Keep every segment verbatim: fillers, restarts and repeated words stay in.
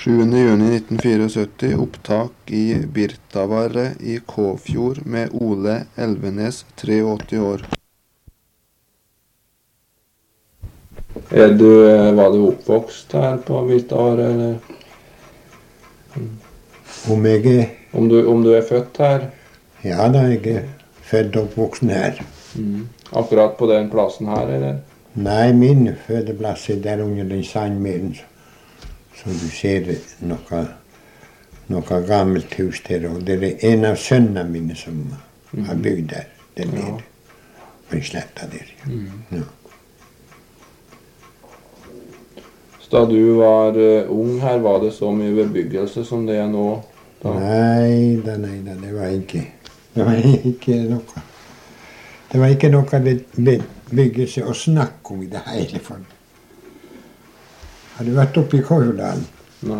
sjuende juni nitten syttifire, opptak i Birtavarre i Kåfjord med Ole Elvenes, åttitre år. Er du, var du oppvokst her på Birtavarre, eller? Om jeg er... Om du, om du er født her? Ja da, jeg er født og oppvoksen her. Mm. Akkurat på den plassen her, eller? Nei, min fødeplass er der under den sandmeren, så du ser noe, noe gammelt hus der, og det er en av sønnene mine som mm. har bygd der, der nede, på en sletta der. Mm. Ja. Så da du var uh, ung her, var det så mye bebyggelse som det er nå? Da? Nei, da, nei, da, det var ikke, det var ikke noe. Det var ikke noe bebyggelse å snakke om i det hele fall. Har du vært oppe i Kåfjorddalen? Nei.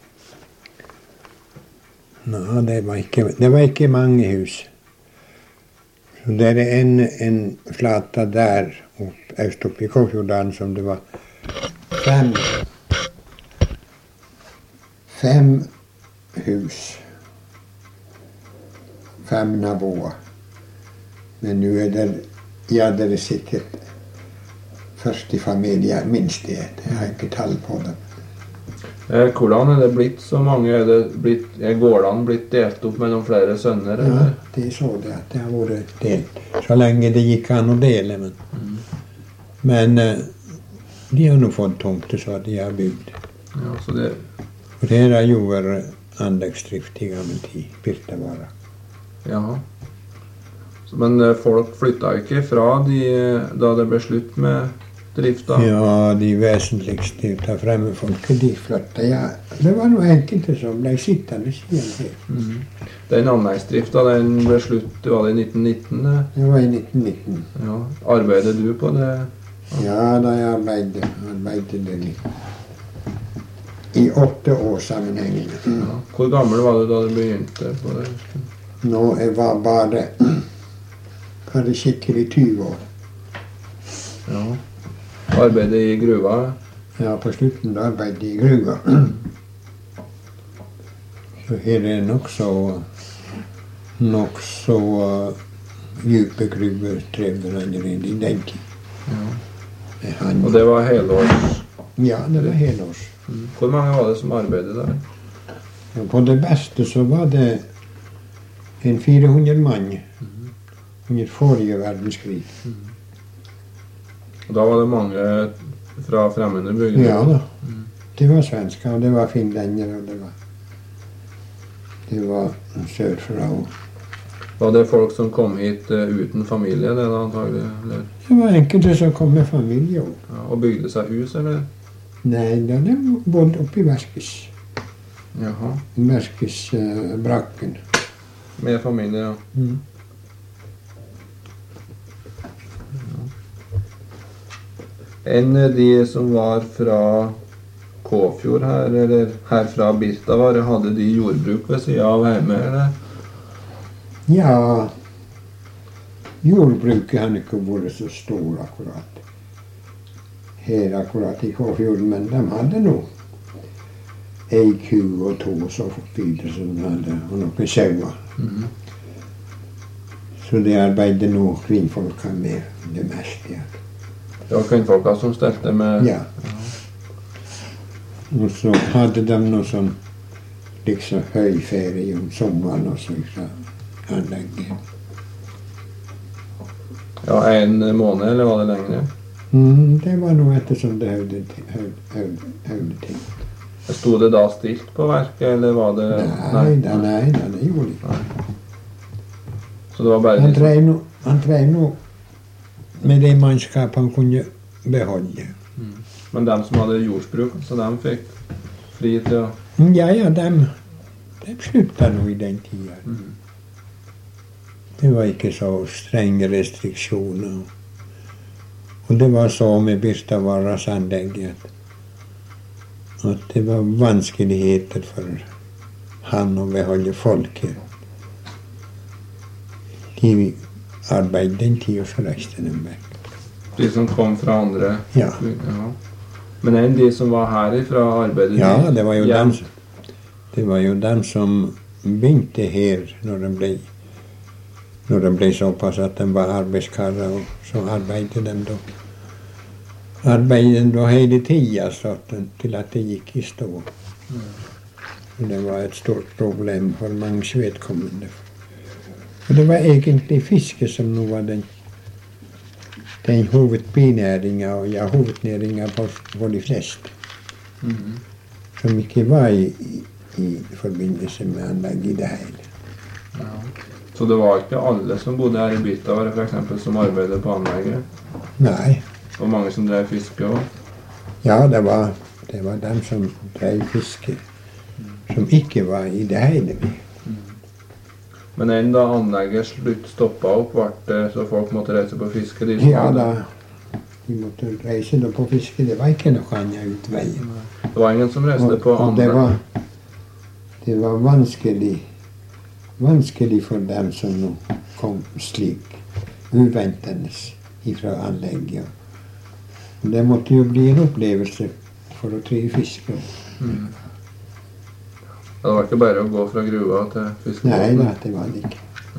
Nå, det var ikke, det var ikke mange hus. Så det er en, en flata der, opp, øst oppe i Kåfjorddalen, som det var fem, fem hus. Fem naboer. Men nå er det, ja, det er sikkert først i familien, minst det. Jeg har ikke tall på det. Eh, hvordan er det blitt så mange? Er, det blitt, er gårdene blitt delt opp mellom flere sønner? Ja, eller? det er så det at det har vært delt. Så lenge det gikk an å dele. Men, mm. men uh, de har nå fått tomter så de har bygd. Ja, så det... Og det har jo vært anleggsdrift i gammel tid, Birtavarre. Ja. Men folk flytta ikke fra de, da det ble slutt med drifta? Ja, de vesentligste ut av fremmedfolket, de flytta. Ja, det var noe enkelte som ble sittende siden her. Mm. Den anleggsdrifta, den ble slutt, var det i nitten nitten? Det var i nitten nitten. Ja. Arbeidet du på det? Ja, da jeg arbeidet, arbeidet det litt. I åtte år sammenhengende. Mm. Ja. Hvor gammel var du da du begynte på det? Nå jeg var bare... hadde skikkelig tyve år. Ja. Arbeidet i gruva? Ja, på slutten arbeidet i gruva. Så her er nok så nok så uh, djupe gruver trevde han inn i den tid. Ja. Han, og det var helårs? Ja, det var helårs. Mm. Hvor mange var det som arbeidet der? Ja, på det beste så var det en fire hundre mann. Mm. Under forrige verdenskrig. Mm. Og da var det mange fra fremmede bygder? Ja da. Mm. Det var svensker, og det var finländer, og det var det var sørfra. Var det folk som kom hit uh, uten familie, det da antagelig? Eller? Det var enkelte som kom med familie. Ja, og bygde seg hus, eller? Nei, da de bodde oppe i Verskes. Jaha. Verskes uh, brakken. Med familie, ja. Mm. En av de som var fra Kåfjord her, eller her fra Birtavarre, hadde de jordbruk ved siden av hjemme, eller? Ja, jordbruket har ikke vært så stor akkurat. Her akkurat i Kåfjord, men de hadde nå ei ku og to og så videre som de hadde, og noen sauer. Mm. Så det arbeidet nå kvinnfolka med det meste, ja. Det var kvinnfolka som stelte med... Ja. Og så hadde de noe sånn liksom høyferie om sommeren og så fra anlegget. Ja, en måned, eller var det lengre? Mm, det var noe ettersom det høvde til. Stod det da stilt på verket, eller var det... Nei, da, nei, da, det gjorde det ikke. Så det var bare... Han drev no, han drev no med det mannskap han kunne beholde. Mm. Men de som hadde jordsbruk, så de fikk fri til å... Ja, ja, de, de sluttet nå i den tiden. Mm. Det var ikke så strenge restriksjoner. Og det var så med Birtavarres anlegg at, at det var vanskeligheter for han å beholde folket. De arbeidet den tid, og så reiste de vekk. De som kom fra andre? Ja. Ja. Men en de som var herifra arbeidet Ja, de det var jo hjem? dem, som- det var jo dem som begynte her når de ble, når de ble såpass at de var arbeidskarer, og så arbeidet de da. Arbeidet da hele tida, så at den- til at det gikk i stå. Og det var et stort problem for mange vedkommende. Og det var egentlig fiske som nå var den, den hovedbinæringa, og ja, hovednæringa for, for de fleste. Mhm. Som ikke var i, i, i forbindelse med anlegg i det hele. Ja. Så det var ikke alle som bodde her i Birtavar, for eksempel, som arbeidet på anlegget? Nei. Og mange som drev fiske også? Ja, det var, det var dem som drev fiske, som ikke var i det hele med. Men en da anlegget slutt stoppa opp, ble det så folk måtte reise på fiske? De som Ja hadde- da, de måtte reise da på fiske, det var ikke noe annet utvei. Det var ingen som reiste Og, på og det anlegg? var, det var vanskelig, vanskelig for dem som nå kom slik uventende ifra anlegget. Og det måtte jo bli en opplevelse for å drive fiske. Mm. Det var ikke bare å gå fra gruva til fiskebåten? Nei da, det var det ikke.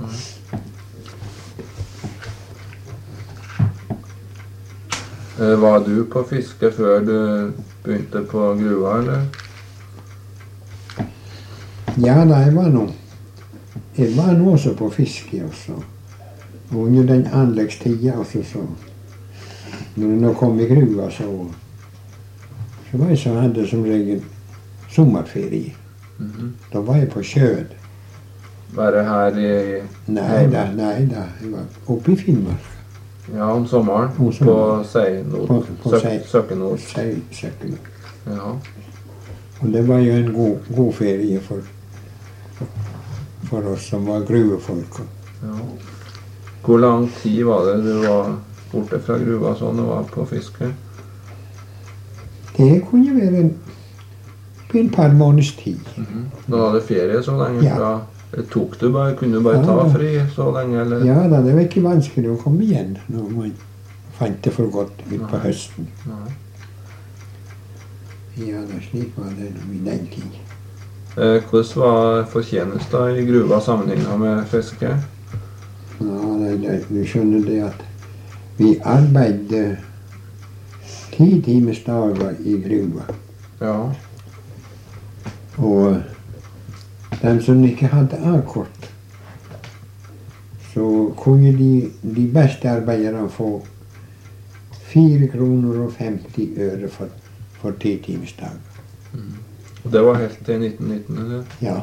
Eh, Var du på fiske før du begynte på gruva, eller? Ja da, jeg var nå. Jeg var nå også på fiske også. Og under den anleggstida også, så når jeg nå kom i gruva, så, så var jeg så hadde som regel sommerferie. Mhm. Da var jeg på sjøen. Bare her i Nei da, nei da. Jeg var oppe i Finnmark. Ja, om sommeren. Om sommeren. På Seinot. På, på Søk, Sei- Søkkenot. Sei- Søkken. Ja. Og det var jo en god, god ferie for, for oss som var gruvefolk. ja. Hvor lang tid var det du var borte fra gruva sånn og var på fiske? Det kunne være en, en par måneders tid. Mhm. Da hadde ferie så lenge Ja. fra eller tok du bare, kunne du bare Ja, ta da. fri så lenge, eller? Ja da, det var ikke vanskelig å komme igjen når man fant det for godt utpå Nei. høsten. Nei. Ja da, slik var det i den tid. Eh, hvordan var fortjenesten i gruva sammenlignet med fiske? Ja, det, det, du skjønner det at vi arbeidet ti timers dager i gruva. Ja. Og de som ikke hadde A-kort, så kunne de, de beste arbeiderne få fire kroner og femti øre for, for ti timers dag. Og det var helt til nitten nitten, eller? Ja.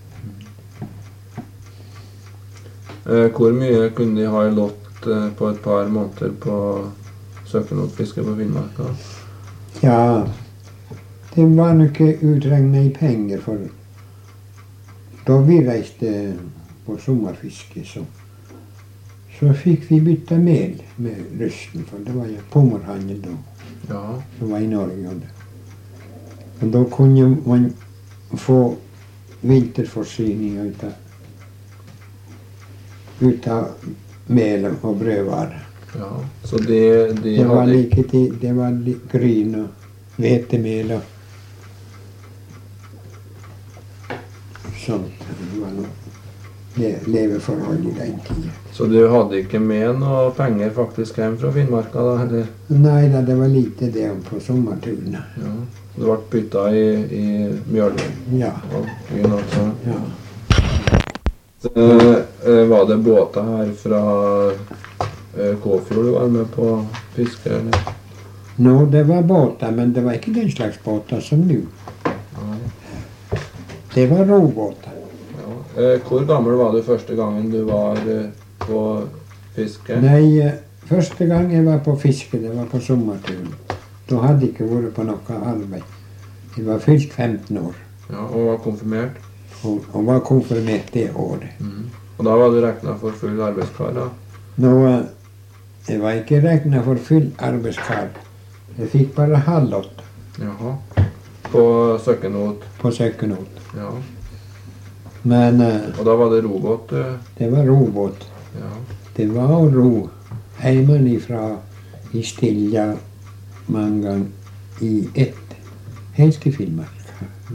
Eh, hvor mye kunne de ha i lott eh, på et par måneder på søkkenotfiske på Finnmark? Da? Ja, det var nok ikke utregnet i penger, for da vi reiste på sommerfiske, så, så fikk vi bytte mel med russen, for det var jo pommerhandel da, Ja. som var i Norge. Og, det. og da kunne man få vinterforsyning ut av, ut av mel og brødvarer. ja. Så de, de Det var hadde like til, det var li- gryn og hvetemel og sånt. Det var noe le, leveforhold i den tida. Så du hadde ikke med noe penger faktisk hjem fra Finnmarka, da? Eller? Nei da, det var lite det på sommerturene. Ja. Du ble bytta i, i Mjølner Ja, og byen altså. ja. Eh, eh, var det båter her fra eh, Kåfjord du var med på fiske, eller? Nå, det var båter, men det var ikke den slags båter som nå. Nei. Det var robåter. Ja. Eh, hvor gammel var du første gangen du var eh, på fiske? Nei, eh, første gang jeg var på fiske, det var på sommerturen. Da hadde jeg ikke vært på noe arbeid. Jeg var fylt femten år, Ja, og var konfirmert? og, og var konfirmert det året. Mhm. Og da var du regnet for full arbeidskar, da? Nå, eh, jeg var ikke regnet for full arbeidskar. Jeg fikk bare halvåtte Jaha. På Søkkenot? på søkkenot. Ja. Men eh, Og da var det robåt? eh, det var robåt. Ja. Det var å ro hjemmefra i Stilja mange ganger i ett, helst i Finnmark.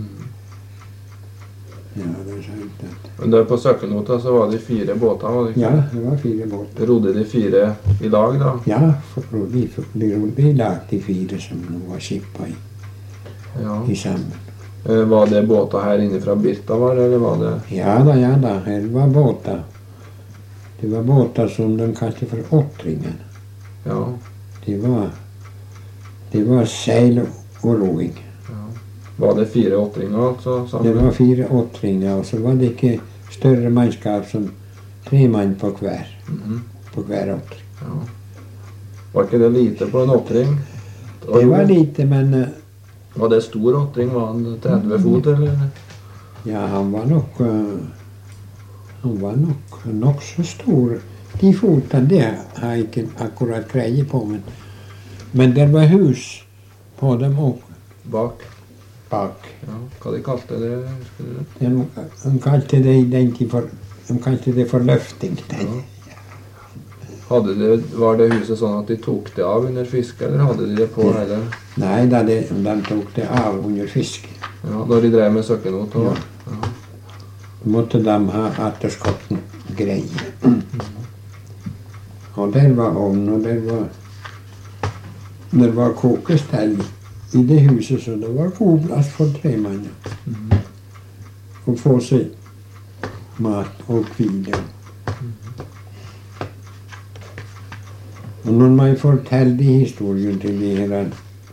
Ja, det er sant at... Men der på Søkkenota så var det fire båter, var det ikke? Ja, det var fire båter. Rodde de fire i lag da? Ja, for, de, de rodde i lag de fire som nå var skippa i, Ja. i sammen. Eh, var det båter her inne fra Birtavar, eller var det? Ja da, ja da, her var båter. Det var båter som de kalte for åttringen. Ja. Det var, det var seil og roing. Ja. Var det fire åttringer altså? Det Sammen? var fire åttringer, og så var det ikke større mannskap som tre mann på hver, Mhm. på hver åttring. Ja. Var ikke det lite på en åttring? Det var lite, men eh, Var det stor åttring? Var han tretti fot, eller? ja, han var nok, eh, han var nok, nok så stor. De fotene, det har jeg ikke akkurat greie på, men, men det var hus på dem også, Bak? bak. Ja. Hva de kalte det? Husker du det? De, de kalte det, den tid for, de kalte det for løfting. Ja. Hadde det, var det huset sånn at de tok det av under fiske, eller hadde de det på hele? Nei, da de, de tok det av under fiske. Ja, når de drev med søkkenot og... Ja. Ja. Måtte de ha atterskotten greie. Og der var ovn, og der var, der var kokestell i det huset, så det var god plass for tre mann. Å få seg mat og hvile. Og når man forteller de historien til de her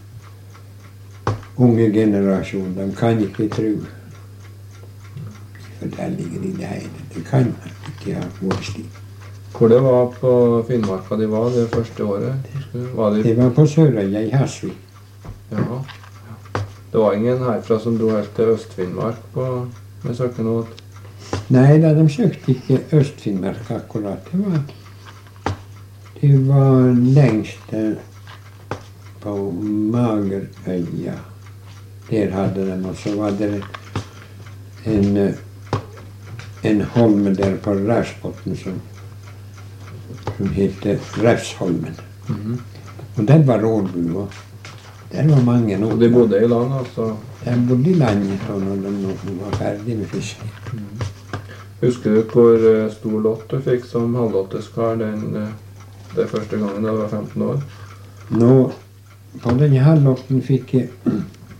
unge generasjonen, de kan ikke tro fortellingen i det hele. Det kan ikke ha vært slik. Hvor det var på Finnmarka de var det første året? Husker du? Var de... Det var på Sørøya i Hasvik. Ja. Det var ingen herfra som dro helt til Øst-Finnmark på, med søkkenot? Nei da, de søkte ikke Øst-Finnmark akkurat. Det var, det var lengst eh, på Magerøya. Der hadde de, og så var det en, eh, en holme der på Rævsbotn som, som heter Rævsholmen. Mhm. Og den var rådbua. Der var mange nå. Og de bodde i land, altså? De bodde i landet da når de nå var ferdig med fiske. Husker du hvor eh, stor lott du fikk som halvlotteskar den, eh, det første gangen da du var femten år? Nå, på denne halvlotten fikk jeg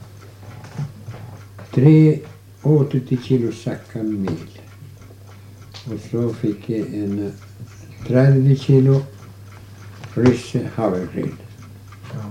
tre åttiti kilo sakker mel. Og så fikk jeg en tretti kilo rysse havregryn. Ja.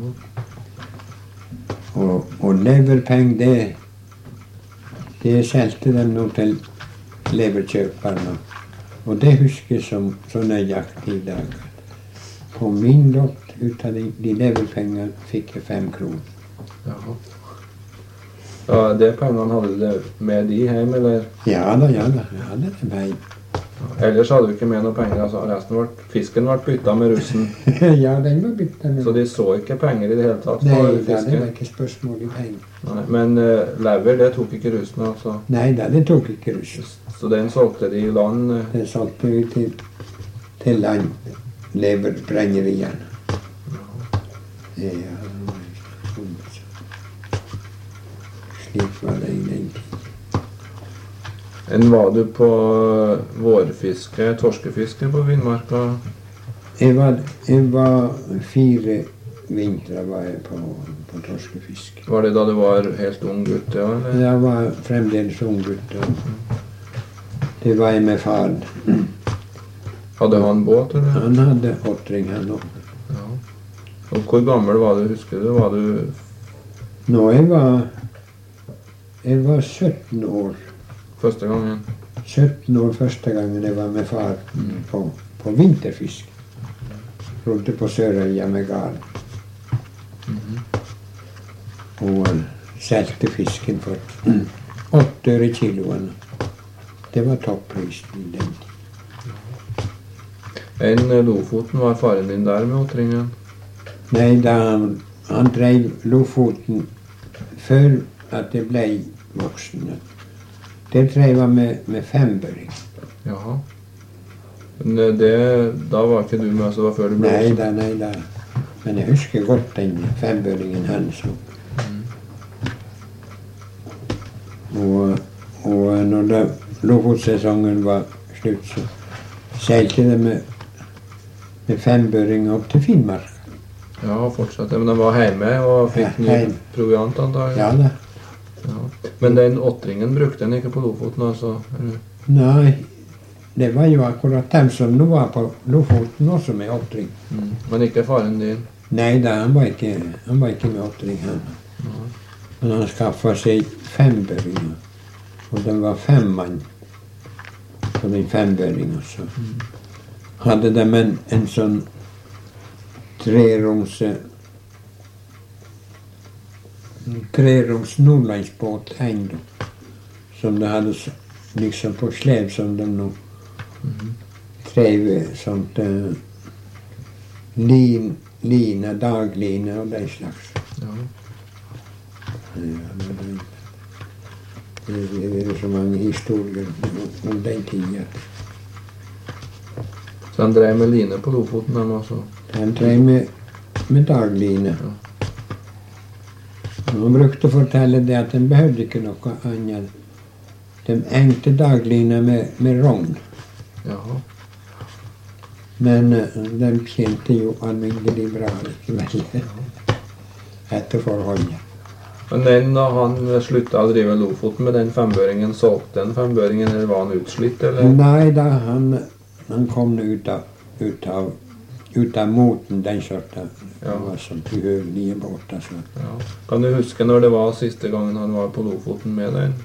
Og, og leverpeng, det, det solgte de nå til leverkjøperne. Og det husker jeg som så nøyaktig i dag. På min lott, ut av de, de leverpengene, fikk jeg fem kroner. Jaha. Ja, det pengene hadde du med de hjem, eller? Ja da, ja da, jeg hadde det med. Ellers hadde du ikke med noe penger, altså resten ble, fisken ble byttet med russen. Ja, den var bytta med. Så de så ikke penger i det hele tatt Nei, for da, det var fisken? ikke spørsmål i penger. Nei, men uh, lever, det tok ikke russen, altså. Nei da, det tok ikke russ. Så den solgte de i land. eh, Det solgte vi til, til land, leverbrenneriene. Ja, slik var det i den tid. En var du på vårfiske, torskefiske på Finnmarka? Jeg var, jeg var fire vintre var jeg på, på torskefiske. Var det da du var helt ung gutt, ja? Eller? Jeg var fremdeles ung gutt, og det var jeg med faren. Hadde han båt, eller? Han hadde åttring, han også. Ja. Og hvor gammel var du, husker du? Var du... Nå, jeg var, jeg var sytten år. Første gangen? sytten år første gangen jeg var med far på, på vinterfisk. Rodde på Sørøya med garn. Og solgte fisken for åtte øre kiloen. Det var topprisen i den tid. En eh, Lofoten, var faren din der med åttringen? Nei, da han, han drev Lofoten før at det ble voksen. Det drev han med, med fembøring. Jaha. Men eh, det, da var ikke du med, så det var før du ble Nei voksen? da, nei da. Men jeg husker godt den fembøringen hans. Og, og når det, Lofotsesongen var slutt, så seilte de med, med fembøring opp til Finnmark. Ja, fortsatt. Men de var hjemme og fikk Ja, ny proviant, antagelig. Ja da. Ja. Men den åttringen brukte den ikke på Lofoten, altså? Eller? Nei, det var jo akkurat dem som nå var på Lofoten også med åttring. Mm. Men ikke faren din? Nei da, han var ikke, han var ikke med åttring, han. Ja. Men han skaffet seg fembøringer. Og det var fem mann på den fembøringen. Så Mm. hadde de en, en sånn treroms treroms nordlandsbåt enda, som de hadde s- liksom på slev, som de nå Mhm. drev sånt uh, lin, line, dagline og den slags. Ja. Ja, men det, det, det er så mange historier om, om den tida. Så han drev med line på Lofoten, de også? Han drev med, med dagline. Ja. Og han brukte å fortelle det at han behøvde ikke noe annet. De engte daglina med, med rogn, Jaha. men uh, de tjente jo alminnelig bra likevel etter forholdet. Men den, da han sluttet å drive Lofoten med den fembøringen, solgte den fembøringen, eller var han utslitt, eller? Nei da, han, han kom nå ut av, ut av, ut av moten, den sorten. Ja. Det var sånn behøvelige båter. Så. Ja. Kan du huske når det var siste gangen han var på Lofoten med den?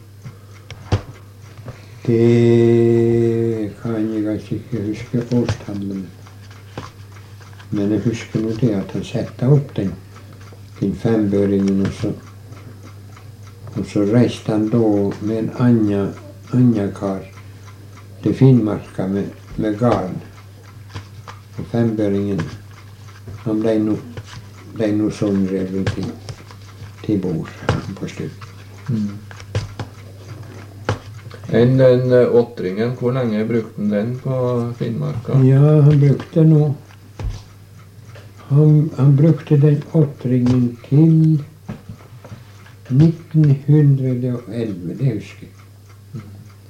Det kan jeg altså ikke huske årstallet. Men jeg husker nå det at han sette opp den, den fembøringen, og så, og så reiste han da med en annen, annen kar til Finnmarka med, med garn. Og fembøringen, han ble nå, ble nå somrevet til, til bord på slutt. Mm. En, den eh, åttringen, hvor lenge brukte han den på Finnmarka? Ja, han brukte nå han, han brukte den åttringen til nitten elleve, det husker jeg.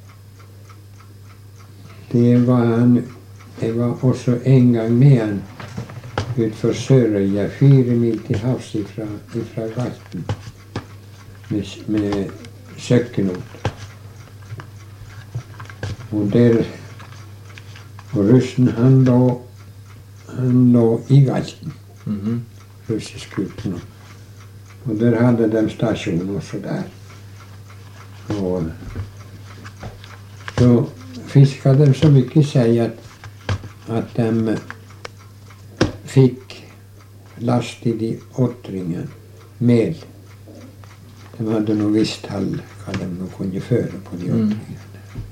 Det var han Jeg var også en gang med han utfor Sørøya, fire mil til havs ifra, ifra Galten, med, med søkkenot. Og der Og russen, han lå han lå i Galten, Mhm. russeskuten. Og der hadde de stasjon også der. Og så fiska de så mye sei at, at de fikk last i de åttringene mel. De hadde noe visst tall hva de nå kunne føre på de Mm. åttringene.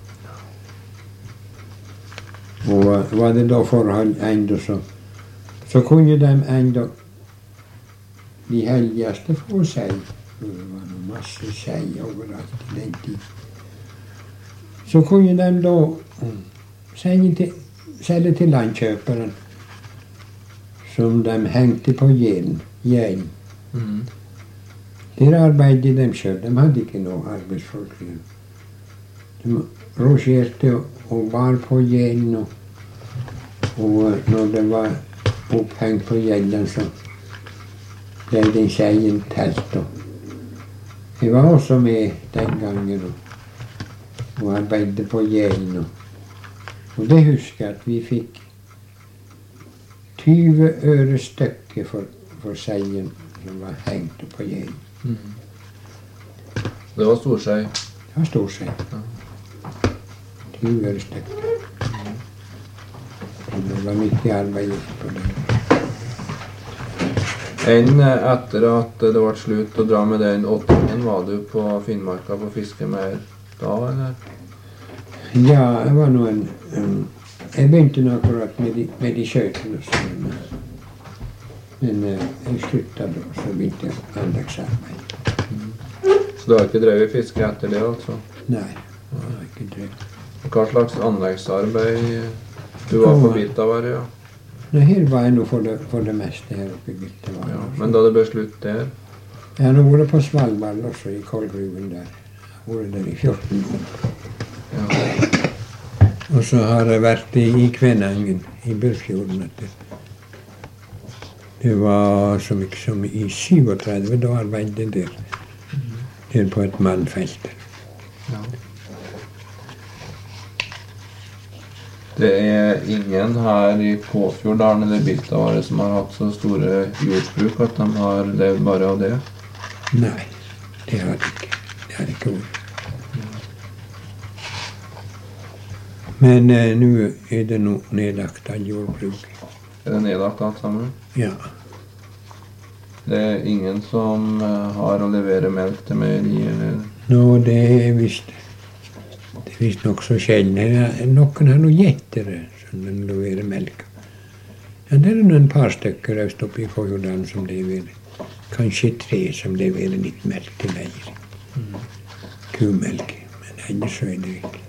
Og var det da forhold enda, så, så kunne de enda de helligste få sei. Det var noe masse sei overalt i den tid. Så kunne de da mm, selge til, selge til landkjøperen, som de hengte på gjelen. gjelen. Mhm. Der arbeidet de sjøl. De hadde ikke noe arbeidsfolk. De rosjerte og, og bar på gjelen. Og, og når det var opphengt på gjelen, så ble den seien telt. Og jeg var også med den gangen og, og arbeidet på gjelen. Og, og det husker jeg at vi fikk tyve øre stykket for, for seien som var hengt på gjelen. Mhm. Det var storskei. Det var stor sei. tyve øre stykket. Og det var mye arbeid på det. En eh, etter at det ble slutt å dra med den åttringen, var du på Finnmarka på fiske mer da, eller? Ja, jeg var nå en, en Jeg begynte nå akkurat med de, med de skøytene, så, men, men eh, jeg slutta da, så begynte jeg anleggsarbeid. Så du har ikke drevet fiske etter det, altså? Nei, jeg har ikke drevet. Hva slags anleggsarbeid? Du var på Birtavarre, ja. Nei, her var jeg nå for det, for det meste her oppe i Birtavarre. ja. Men da det ble slutt der? Jeg har nå vært på Svalbard også, i Kolgruven der. Jeg vært der i fjorten år. Ja. Og så har jeg vært i, i Kvænangen, i Burfjorden. At det, det var så mye som i syvogtredve, da arbeidet jeg der. Der på et mannfelt. Ja. Det er ingen her i Kåfjorddalen eller Birtavarre som har hatt så store jordbruk at de har levd bare av det? Nei, det har det ikke. Det har det ikke vært. Men eh, nå er det noe nedlagt av jordbruk. Er det nedlagt alt sammen? Ja. Det er ingen som eh, har å levere melk til meieri, eller? Nå, det er visst det er visst nok så sjelden. Noen har noen gjettere som de leverer melk. Ja, det er noen par stykker øst oppe i Kåfjorddalen som leverer. Kanskje tre som leverer litt melk til meieri. Mm. Kumelk. Men ellers så er det ikke.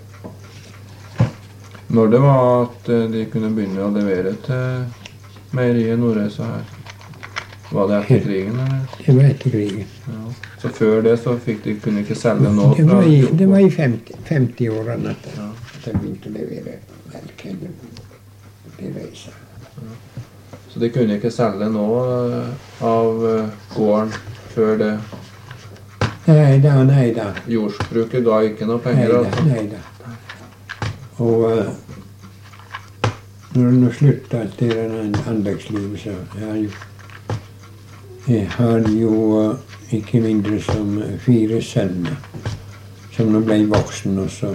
Når det var at eh, de kunne begynne å levere til meieriet Nordreisa her? Var det etter krigen, eller? Det var etter krigen. Ja. Så før det så fikk de kunne ikke selge noe? Det var i, det var i femti-årene at, Ja. at de begynte å levere melk eller til reisa. Så de kunne ikke selge noe eh, av eh, gården før det? Nei da, nei da. Jordsbruket ga ikke noe Nei penger, da, altså? nei da. Og uh, når du slutta til den anleggslivet, så jeg har jo Jeg har jo uh, ikke mindre som fire sønner som nå ble voksen, og så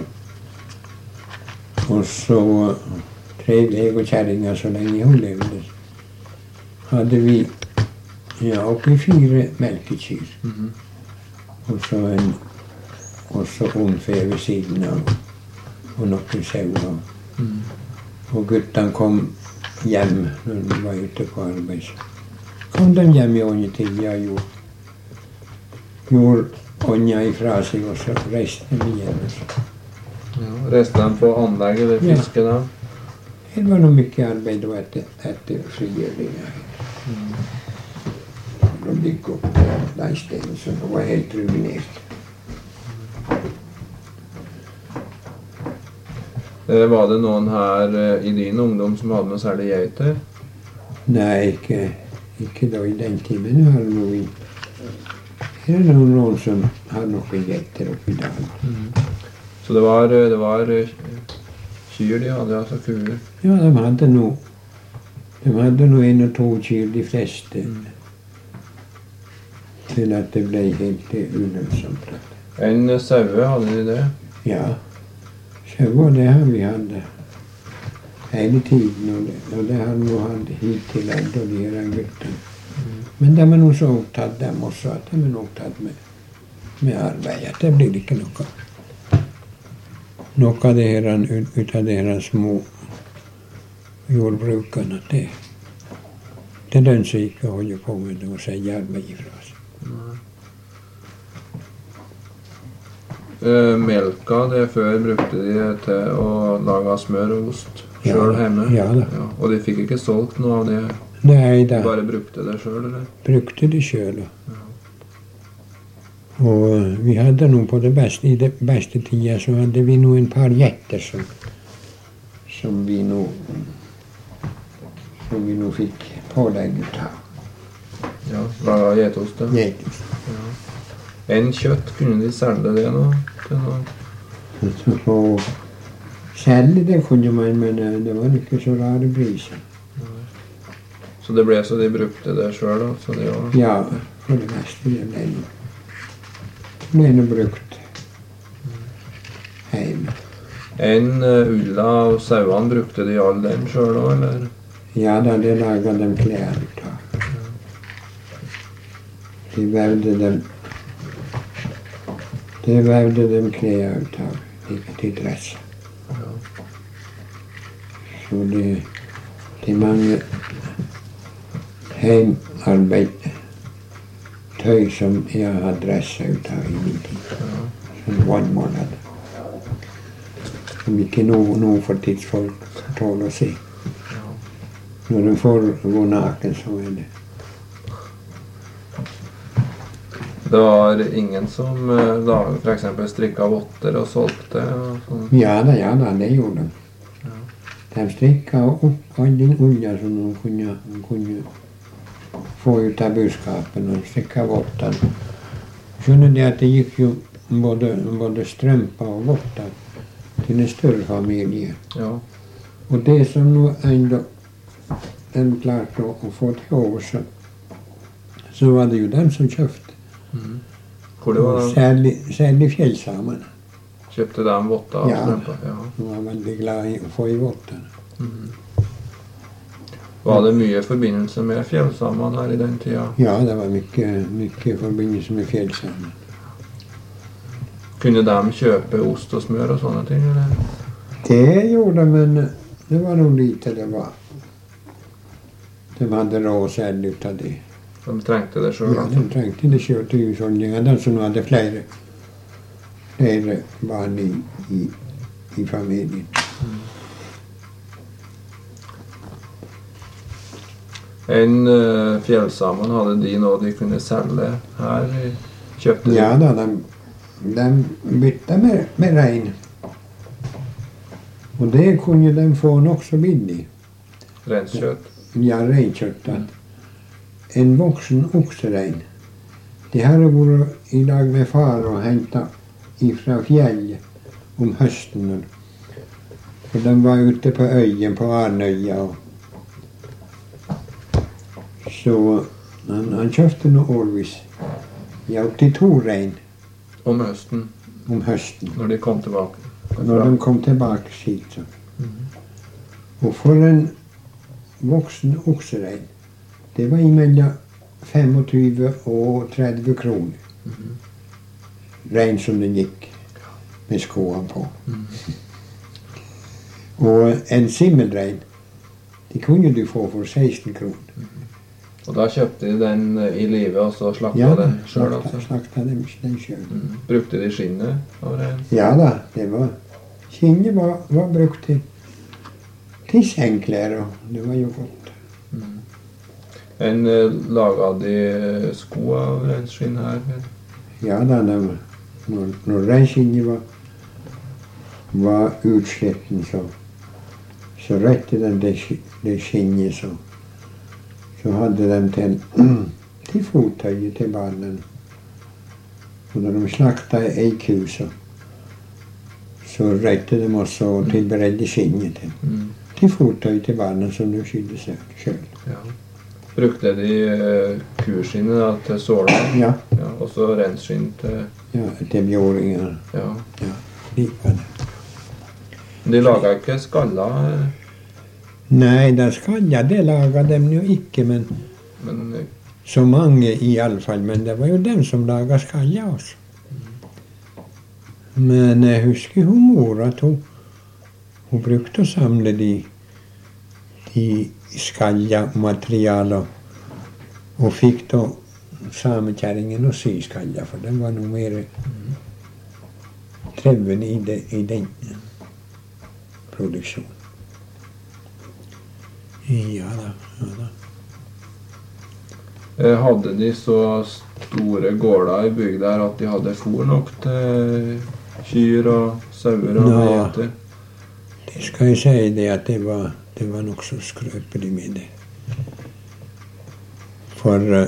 og så uh, drev jeg og kjerringa så lenge hun levde. Hadde vi ja, oppi fire melkekyr. Mhm. Og så en og så ungfe ved siden av. Og noen sauer. Mm. Og guttene kom hjem når de var ute på arbeid. Så kom de hjem i åndetida og gjorde, gjorde ånda ifra seg, og så reiste de igjen. Ja. Reiste de på anlegg eller Ja. fiske da? Det var noe mye arbeid og etter, etter frigjøringa. Mm. De bygde opp den stedet, så det var helt ruinert. Eh, Var det noen her eh, i din ungdom som hadde noe særlig geiter? Nei, ikke, ikke da i den timen. Nå har det noe vi Her er det noen som har noen geiter oppi dalen. Så det var, eh, det var eh, kyr de hadde, altså kuer? Ja, de hadde noe De hadde noe en og to kyr, de fleste. Mm. Til at det ble helt eh, ulønnsomt. En eh, saue, hadde de det? Ja, sauer det har vi hatt hele tiden, og det, og det har vi hatt hittil enda de her guttene. Men de er nå så opptatt, dem også, at de er nå opptatt med, med arbeid, at det blir ikke noe. Noe av det her, ut av de her små jordbrukene, at det, det lønner seg ikke å holde på med det og sette arbeid ifra seg. Eh, melka, det før brukte de til å lage smør og ost selv Ja, hjemme? ja da. Ja, og de fikk ikke solgt noe av det? Nei da. De bare brukte det selv, eller? Brukte det sjøl. Ja. Og eh, vi hadde nå på det beste, i det beste tida så hadde vi nå en par getter som, som vi nå som vi nå fikk pålegg ut av. Ja, laga geitost, ja. Geitost. Ja. En kjøtt, kunne de selge det nå? Til noe? Og selge det kunne man, men eh, det var ikke så rare priser. Så det ble så de brukte det selv da? Så det var... Ja, for det meste det ble nå det ble nå brukt hjemme. En uh, ulla av sauene, brukte de all den selv da, eller? Ja da, det laga de klær ut av. De vevde dem De vevde dem klær ut av, ikke til dress. Ja. Så det, det er mange heimarbeid, tøy som jeg har dresset ut av i min tid. Ja. Sånn vannmålet. Som ikke noe, noe for tidsfolk tåler å se. Ja. Når de får gå naken, så er det Det var ingen som eh, da for eksempel strikket votter og solgte og sånn. Ja da, ja da, det gjorde de. Ja. De strikket opp all den olja som de kunne, kunne få ut av budskapen og strikket votter. Skjønner de at det gikk jo både, både strømper og votter til en større familie. Ja. Og det som nå enda de klarte å, å få til over, så, så var det jo dem som kjøpte. Mm. Hvor det var, Og særlig, særlig fjellsamene. kjøpte de votter og Ja. strømper? Ja. De var veldig glad i å få i votter. Mm. Var det mye forbindelse med fjellsamene her i den tida? Ja, det var mye, mye forbindelse med fjellsamer. Kunne de kjøpe ost og smør og sånne ting? Eller? Det gjorde de, men det var noe lite det var. De hadde råd selv ut av det. De trengte det selv? Ja, de trengte det selv til husholdninger. De som hadde flere, flere barn i, i, i familien. En uh, fjellsamen, hadde de noe de kunne selge her? Kjøpte de? Ja da, de, de bytta med, med rein. Og det kunne de få nok så billig. Renskjøtt? Ja, reinkjøtt. at En voksen okserein. De hadde vært i lag med far og hentet ifra fjellet om høsten. For de var ute på øyen, på Arnøya. og Så han, han kjøpte noe årvis. Ja, opp til to rein Om høsten, om høsten. når de kom tilbake? Når de kom tilbake hit. Så. Mhm. Og for en voksen okserein, det var imellom tjuefem og tretti kroner. Mhm. Rein som den gikk med skoene på. Mhm. Og en simmelrein, de kunne du få for seksten kroner. Og da kjøpte de den i live og så slakta Ja, den selv? slakta, Altså. slakta dem den selv. Mhm. Brukte de skinnet av rein? Ja da, det var skinnet var, var brukt til, til sengklær, og det var jo godt. Mhm. En uh, laga de eh, sko av reinskinn her? eller? Ja da, de, når, når reinskinnet var, var utsletten, så, så rette de det, sk- det skinnet, så, så hadde de til, til fottøyet til barna. Og når de slakta ei ku, så, så rette de også og tilberedte skinnet til, Mhm. til fottøy til barna som de skydde seg selv. Ja. Brukte de uh, kuskinnet da, til såler? Ja, Ja, og så reinskinn til ja, til bjåringer. ja. Ja, slik var det. De laga ikke skaller, eh, Nei, det skalla, det laga dem jo ikke, men men eh, så mange i alle fall. Men det var jo dem som laga skalla også. Men jeg husker hun mor at hun, hun brukte å samle de, de skalla materialer, og fikk da samekjerringen å sy skalla, for den var noe mer treven i, det, i den produksjonen. Ja da, ja da. eh, hadde de så store gårder i bygda her at de hadde fôr nok til kyr og sauer og Nå. geiter? Det skal jeg si det at det var, det var nokså skrøpelig med det. For eh,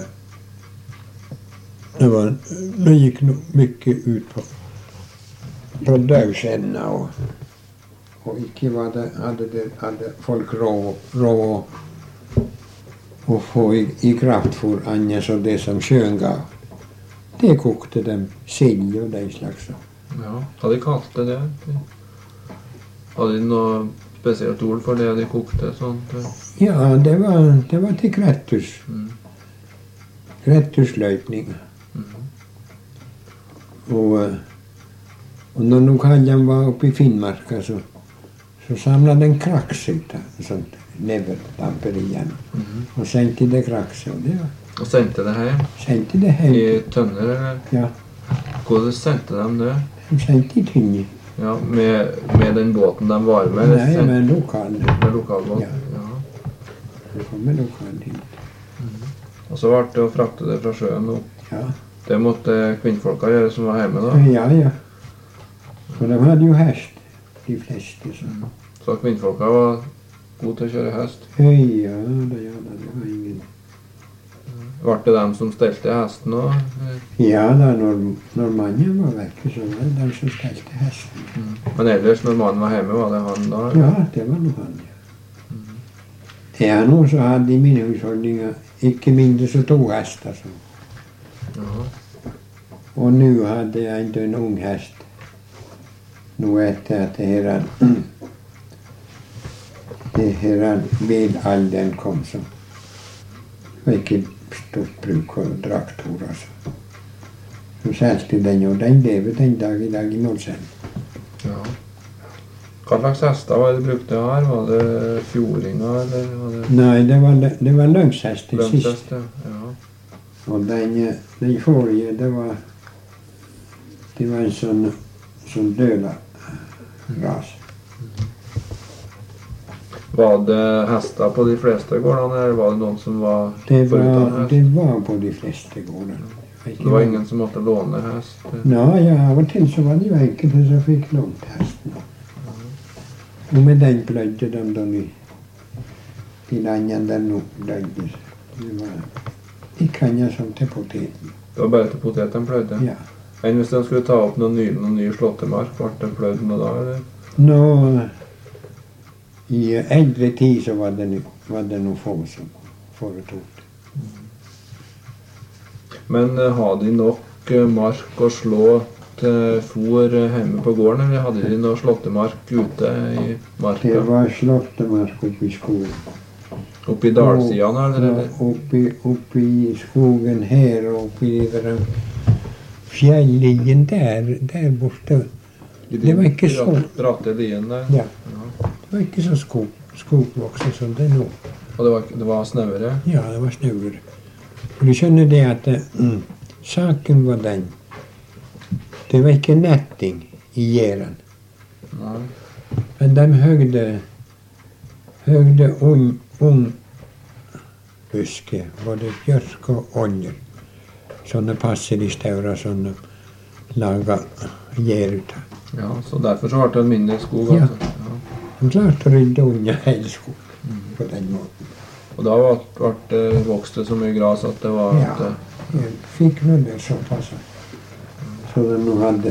det, var, det gikk no, mye ut på, på dagsenda, og, og ikke var det, hadde, det, hadde folk råd råd å få i, i kraftfôr annet enn det som sjøen gav. Det kokte dem sild og den slags. Ja, hva de kalte det? Hadde de noe spesielt ord for det de kokte? Sånt? Ja, det var, det var til krettus. Mm. Krettusløytning. Mhm. Og, eh, og når lokalene var oppe i Finnmarka, så, så samlet den kraks ut av sånt neverdamperi igjen. Mhm. Og sendte det krakset, og det var, Og sendte det hjem sendte det i hjem. tønner? Eller? Ja, Hvordan sendte de det? de sendte i tynne. Ja, med, med den båten de var med? eller Nei, sendt- men lokal. med lokalbåt? Ja. Ja. Det kom med lokal hit. Og så ble det å frakte det fra sjøen opp Ja, Det måtte kvinnfolka gjøre som var hjemme da. Ja, ja. For de hadde jo hest, de fleste. Så, Så kvinnfolka var gode til å kjøre hest. ja, ja, da, ja, da, det var ingen. Var det dem som stelte hesten også? Ja, da, når, når mannen var vekke, så var det de som stelte hesten. Mm. Men ellers, når mannen var hjemme, var det han da? eller? Ja, det var noe han, ja. Ja, nå så hadde i mine husholdninger ikke mindre så to hester. Så. Ja. Og nå hadde jeg en ung hest. Nå etter at det her, det her bilalderen kom, så det var ikke stort bruk av traktor, altså. Så selte den, og den lever den dag i dag i Målsend. Ja. Hva slags hester var det du brukte her? Var det fjordinga, eller var det Nei, det var, det var lønnshest det siste. lønnshest? Ja. Ja. Og den, den forrige, det var, det var en sånn, sånn døla ras. Var det hester på de fleste gårdene, eller var det noen som var Det foruten var, hest? det var på de fleste gårdene. Det var ingen som måtte låne hest? Nei, ja, av og til så var det jo enkelte som fikk lånt hesten. Og med den pløyde de da i de landene der nå pløyde. Det var ikke annet som til poteten. Det var bare til potet de pløyde? Ja. Men hvis de skulle ta opp noen nye, noen nye slåttemark, ble de pløyd noe da, eller? Nå, i eldre tid så var det, no- var det noen få som foretok det. Men eh, hadde de nok eh, mark å slå til fôr eh, hjemme på gården, eller hadde de noe slåttemark ute i marka? Det var slåttemark oppe i skogen. Oppe i dalsidene, eller? Ja, eller? oppi, oppi skogen her og oppi de der fjellien der, der borte. I det var de ikke så- bratte- Bratte lien der? Ja. Ja. Det var ikke så skog, skogvokset som det er nå. Og det var, det var snauere? Ja, det var snauere. Og du skjønner det at mm, saken var den. Det var ikke netting i gjeren. Nei. Men de høgde, høgde ung, ung buske, både bjørk og ånder. Sånne passer i staura som de laga gjær ut av. Ja, så derfor så ble det en mindre skog, Ja. altså. Ja. De klarte å rydde unna hele skogen på den måten. Og da ble, ble det vokste så mye gras at det var Ja, at det, jeg fikk nå det såpass. Så de nå hadde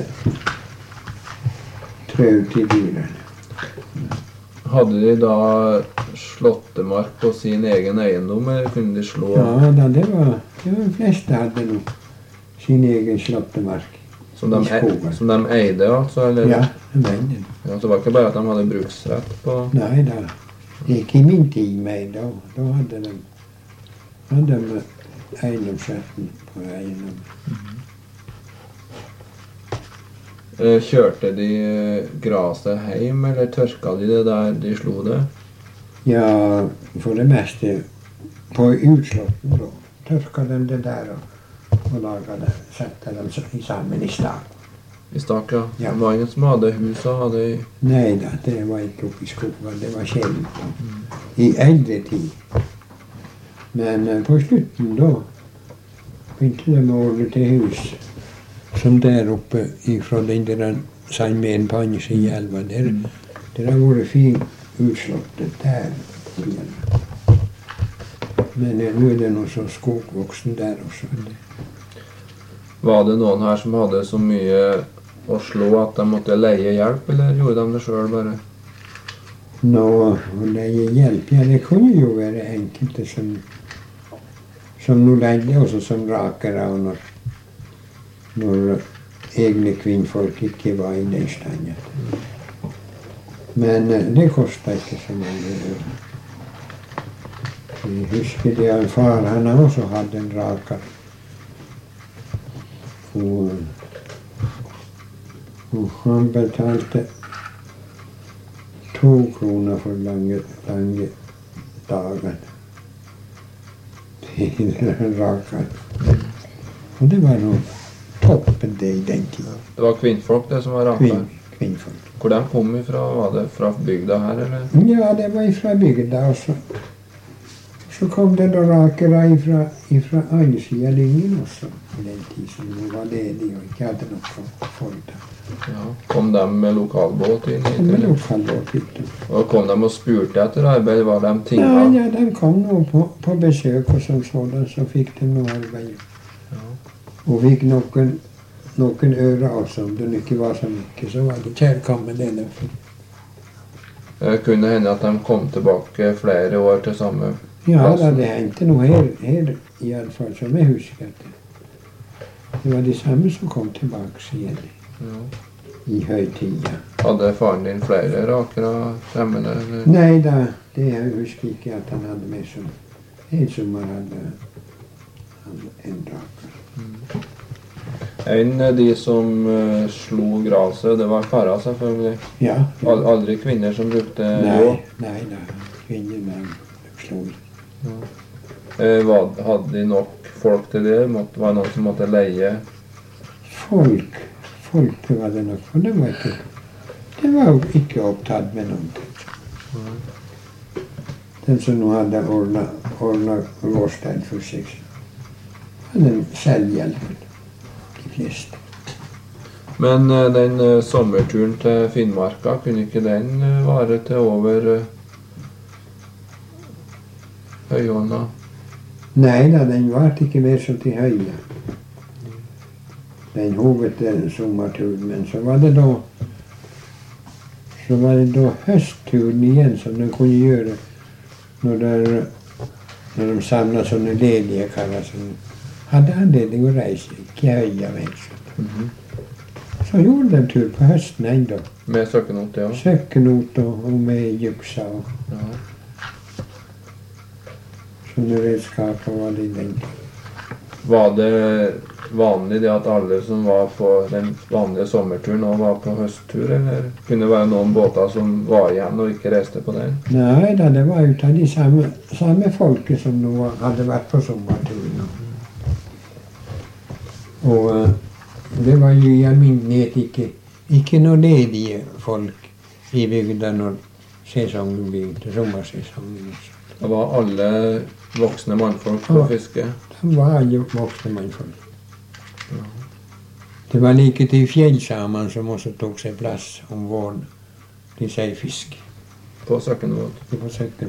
trøv til dyrene. Hadde de da slåttemark på sin egen eiendom, eller kunne de slå? Ja, da, det var, det var de fleste hadde nå sin egen slåttemark. Som de, i skogen. som de eide, altså? Eller? Ja, de eide det. Ja, så det var ikke bare at de hadde bruksrett på? Nei da, ikke i min tid med da. Da hadde de, hadde de eiendomsretten på eiendom. Eh, Kjørte de graset hjem, eller tørka de det der de slo det? Ja, for det meste på utslåtten da. Tørka de det der og, og laga det, sette dem så- i sammen i stak. I stak, ja. Ja. Det var ingen som hadde hus og hadde Nei da, det var ikke oppe i skogen, det var sjelden. I eldre tid. Men eh, på slutten da begynte de å ordne til hus. Som der oppe ifra den der Sandmen på andre siden av elva. Der, der har vært fint utslåttet der. Men eh, nå er det noe så skogvoksen der også. Var det noen her som hadde så mye å slå at de måtte leie hjelp, eller gjorde de det sjøl bare? Nå, å leie hjelp, ja, det kunne jo være enkelte som som nå leide også som rakere, og når, når egne kvinnfolk ikke var i den standen. Men eh, det kostet ikke så mye. Jeg husker det en far, han også hadde en raker. Og, og han betalte to kroner for lange, lange dager. Til den rakeren. Og det var noe toppen det i den tiden. Det var kvinnfolk det som var raka? Kvinn, kvinnfolk. Hvor de kom ifra? Var det fra bygda her, eller? Ja, det var fra bygda, og så så kom det då rakere ifra, ifra Agnsia Lyngen også, på den tid som hun var ledig og ikke hadde noe foretak. Ja. Kom de med lokalbåt inn hit? Med eller? lokalbåt hit. Og kom de og spurte etter arbeid? Var de tinga? Ja, ja, de kom nå på, på besøk og som sådan, så fikk de noe arbeid. Ja. Og fikk noen, noen øre også, om det ikke var så mye, så var det kjærkommen det de fikk. Eh, Kunne hende at de kom tilbake flere år til samme Ja, plass? da, det hendte noe her, her i alle fall, som jeg husker det. Det var de samme som kom tilbake igjen Ja. i høytida. Hadde faren din flere rakere hjemme? Eller? Nei da, det jeg husker ikke at han hadde med som en som hadde han, en draker. En av de som eh, slo graset, det var karer selvfølgelig. Ja, ja. Al aldri kvinner som brukte Nei, ljå. nei da, kvinner menn slo. Eh, hva- hadde de nok folk til det? Måtte, var det noen som måtte leie? Folk, folk var det nok, for det var ikke, det var jo ikke opptatt med noe. Den som nå hadde ordnet, ordnet gårdsted for seg, hadde selvhjelpen, de fleste. Men eh, den eh, sommerturen til Finnmarka, kunne ikke den eh, vare til over eh, Høyåna? Nei da, den varte ikke mer så til høye. Den hoved den sommerturen, men så var det da, så var det da høstturen igjen som de kunne gjøre når, der, når de samlet sånne ledige karer som hadde anledning å reise, ikke høye vei. Mhm. Så gjorde de tur på høsten enda. Med søkkenot, ja. Søkkenot og, og med juksa og ja. sånne redskaper var det i den. Var det vanlig det at alle som var på den vanlige sommerturen og var på høsttur, eller kunne det være noen båter som var igjen og ikke reiste på den? Nei da, det var ut av de samme, samme folket som nå hadde vært på sommerturen. Og eh, det var jo i alminnelighet ikke, ikke noe ledige folk i bygda når sesongen begynte, sommersesongen. Det var alle voksne mannfolk på Ja. fiske. De var jo voksne mannfolk. Det var like til fjellsamene som også tok seg plass om våren til seg fisk. På søkkenot. Det var søkken.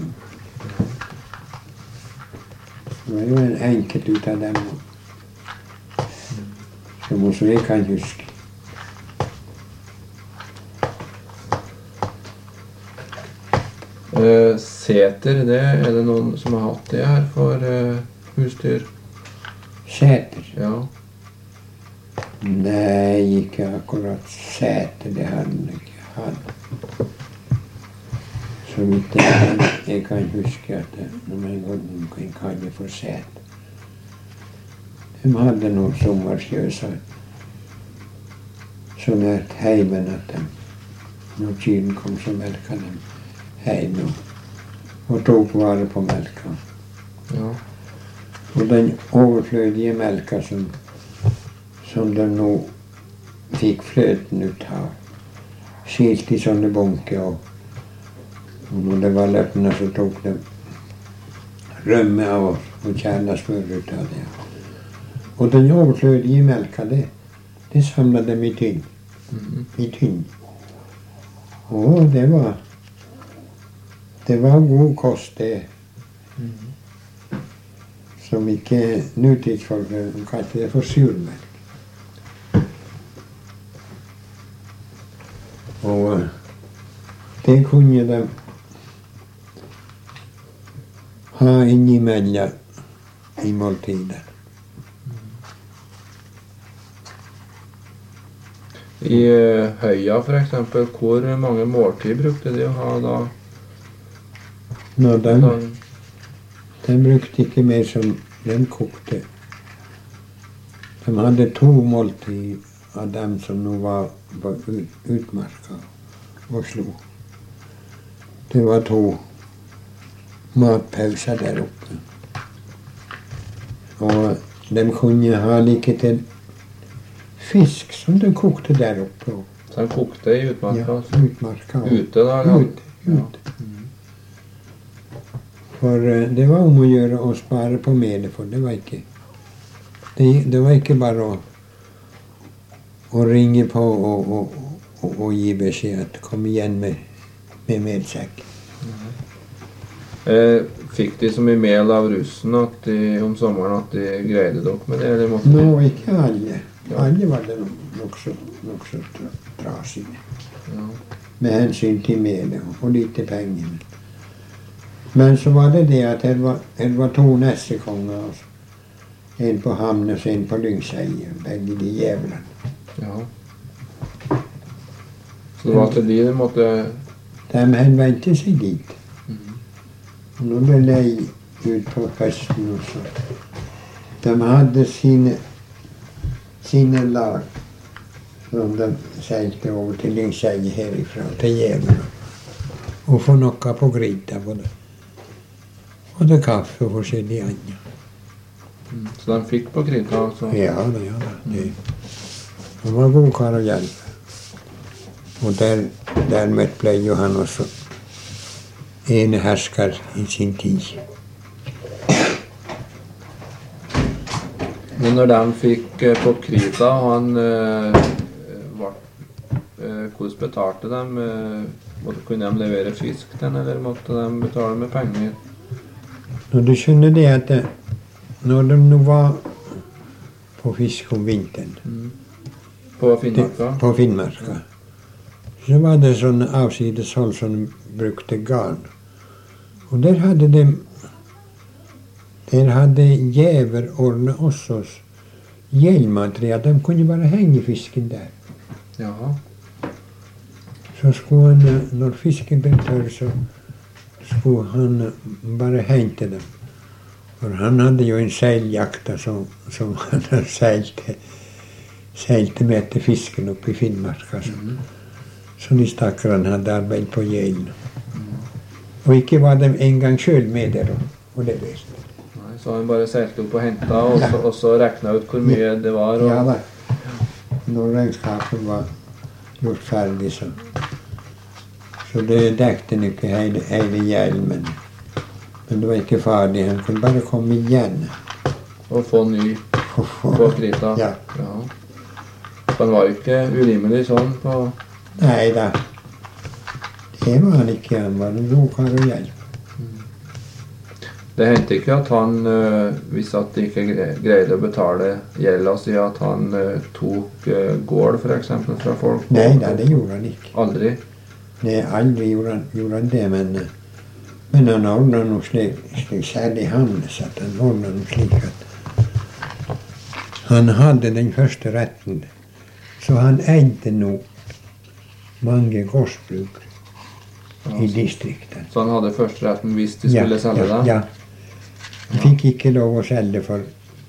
Det var jo en enkelt ut av dem som også jeg kan huske. Eh, seter, det er det noen som har hatt det her for eh, husdyr? Sæter. Ja. Nei, ikke akkurat sæter, det hadde han ikke hatt. Så vidt jeg kan, jeg kan huske at det, når man går noen kan kalle for sæter. De hadde noen sommerskjøser så nært heimen at de, når kyrne kom, så melka de heim og, og tok vare på melka. Ja. Og den overflødige melka som, som de nå fikk fløten ut av, skilt i sånne bunker, og, og når det var løpende, så tok de rømme av oss og kjerna smør ut av det. Og den overflødige melka, det, det samlet de i tynn. Mhm. I tynn. Og det var, det var god kost, det. Som ikke nutidsfolk kalte det for surmelk. Og eh, det kunne de ha innimellom i måltidet. I eh, Høya for eksempel, hvor mange måltid brukte de å ha da? Når de, da de brukte ikke mer som de kokte. De hadde to måltid av dem som nå var på ut, utmarka og slo. Det var to matpauser der oppe. Og de kunne ha like til fisk som de kokte der oppe. Så de kokte i utmarka? Ja, altså. utmarka. og- Ute da? eller? Ute, ute. For eh, det var om å gjøre å spare på melet, for det var ikke det, det var ikke bare å, å ringe på og, og, og, og gi beskjed at kom igjen med, med medsekk. Eh, fikk de så mye mel av russen at de, om sommeren at de greide dere med det? Eller måtte de? Nå, ikke alle. Alle var det nokså nok så trasige. Ja. Med hensyn til melet og for lite penger. Men så var det det at det var, det var to nessekonger. Altså. En på Hamnes og en på Lyngseie. Begge de jævlene. Ja. Så det var til de de måtte... De henvendte seg dit. Mhm. Og nå ble lei ut på høsten også. De hadde sine, sine lag som de seilte over til Lyngseie herifra, til Jævla. Og få noe på gryta både. Både kaffe og forskjellige andre. Mm. Så de fikk på krita altså? Ja da, ja da. Det. Han var god kar å hjelpe. Og der, dermed ble jo han også ene hersker i sin tid. Men når de fikk eh, på krita, han eh, var, eh, hvordan betalte de? Eh, måtte, kunne de levere fisk til den, eller måtte de betale med penger? Når du skjønner det at det, når de nå var på fisk om vinteren, Mm. På Finnmarka? det, på Finnmarka, så var det sånn avsideshold som de brukte garn. Og der hadde de Der hadde Jæver ordnet også hjelmatre, at de kunne bare henge fisken der. Ja. Så skulle han, når fisken ble tørr, så skulle han bare hente dem. For han hadde jo en seiljakta som, som han seilte, seilte med etter fisken oppe i Finnmark. Altså. Mm. Så de stakkarene hadde arbeid på Jælen. Og ikke var de engang sjøl med der og, og leverte. Nei, så han bare seilte opp og hentet, og så, og så rekna ut hvor mye det var. Og... Ja da. Når regnskapet var gjort ferdig, så, så det dekte han ikke hele, hele hjelmen. Men det var ikke farlig. Han kunne bare komme igjen. Og få ny på krita. Ja. Ja. Så han var ikke urimelig sånn på... Nei da. Det var han ikke. Han var en god kar å hjelpe. Det hendte ikke at han, øh, hvis at de ikke greide å betale gjelda si, at han øh, tok øh, gård for eksempel fra folk? Nei da, det gjorde han ikke. Aldri? Nei, aldri gjorde han, gjorde han det, men, men han ordnet noe slik, slik særlig Hamnes, at han ordnet noe slik at han hadde den første retten, så han eide nå mange gårdsbruk Ja, i distriktet. Så han hadde førsteretten hvis de skulle selge ja, det? ja. Han fikk ikke lov å selge for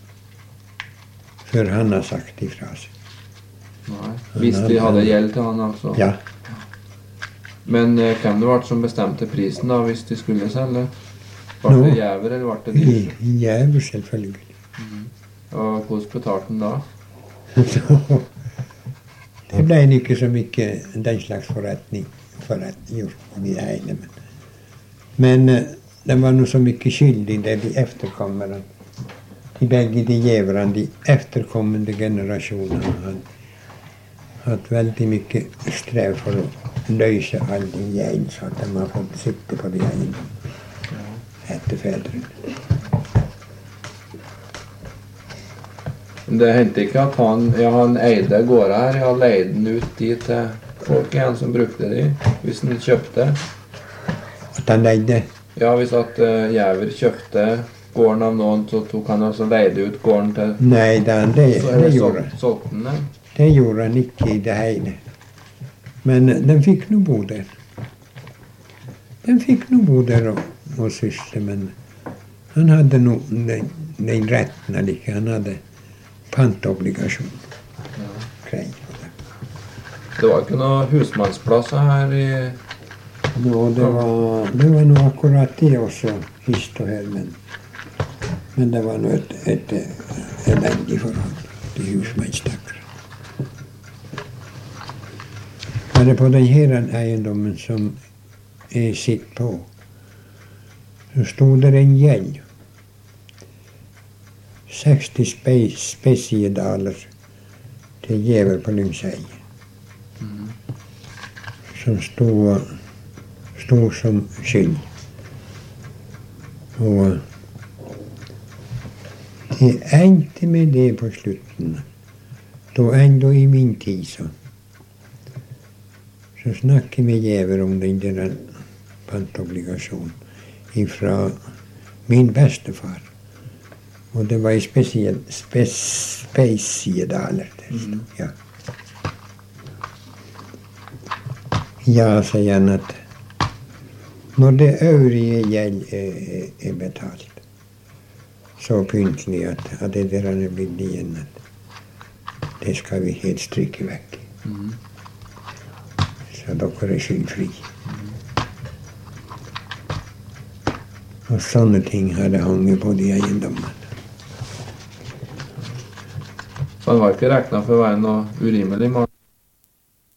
før han har sagt ifra seg. Nei. Hvis de hadde gjeld til han altså? Ja. Men eh, hvem det var som bestemte prisen da, hvis de skulle selge? Var Nå. det Jæver, eller var det de? I Jæver, selvfølgelig. Og hvordan betalte han da? Så det ble ikke så mye den slags forretning, forretning gjort på det hele. Men, men eh, det var noe så mye skyldig det de efterkommerne. De begge de Jæverne, de efterkommende generasjonene, har hatt veldig mye strev for å løse all den gjeien, så at de har fått sitte på de eiendommene etter fedrene. Det hendte ikke at han, ja, han eide gårda her, ja, leide den ut dit til folk igjen som brukte de, hvis han kjøpte. At han leide? Ja, hvis at uh, Jæver kjøpte gården av noen, så tok han også leide ut gården til... Nei, da, det, Så det det gjorde sol- solgte han den. Det gjorde han ikke i det hele. Men eh, de fikk nå bo der. De fikk nå bo der og, og sysle, men han hadde nå den, den retten ikke. Han hadde pantobligasjon. Ja. Grei på det. Det var ikke noen husmannsplasser her i... Nå, det var, det var nå akkurat det også, hist og her, men, men det var nå et, et, et elendig forhold til husmannstakker. Bare på denne eiendommen som jeg sitter på, Så stod där en gäll. sextio spe, speciedaler till jävel på Lyngsej. Mm. Som stod, stod som skydd. Och det är inte med det på slutten. Då ändå i min tid så. Så snackade vi jävel om den där pantobligation ifrån min bästefar. Och det var i speciell spe, speciedaler. Mm. Ja. Jag säger att när det övriga gäll är, är betalt så pyntligt att, att det där är blivit igen att det ska vi helt stryka väck. Mm. Så då är det skyldfri. Mm. Och sådana ting hade hängt på de egendomarna. Man var inte räknat för att vara något urimelig man.